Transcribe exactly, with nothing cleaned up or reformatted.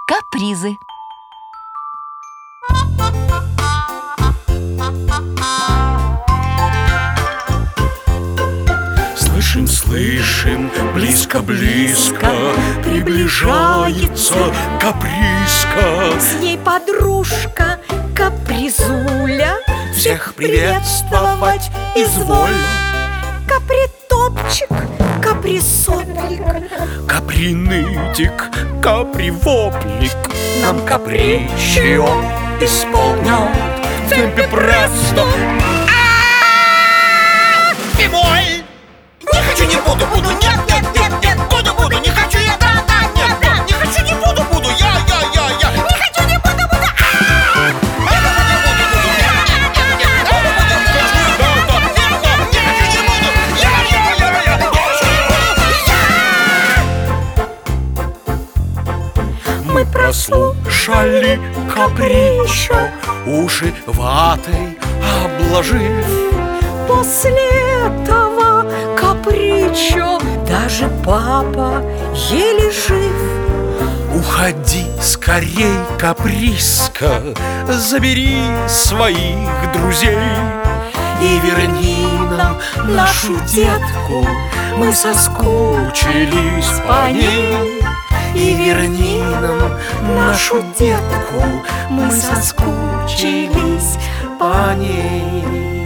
Капризы. Слышим, слышим, близко-близко приближается каприска. С ней подружка Капризуля. Всех приветствовать изволь. Капритопчик, каприсоплик, Капринытик, капривоплик нам капричио исполнят в темпе престо. Бемоль! Не хочу, не буду, буду, нет, нет, нет, нет, буду, буду, не хочу, я, да, да, нет, да, не хочу, не буду, буду, я, я, я, я, не хочу, не буду, буду, а! Мы прослушали капричо, уши ватой обложив. После этого капричо даже папа еле жив. Уходи скорей, каприска, забери своих друзей и верни нам нашу детку. Мы соскучились по ней. И верни нам нашу детку. Мы соскучились по ней.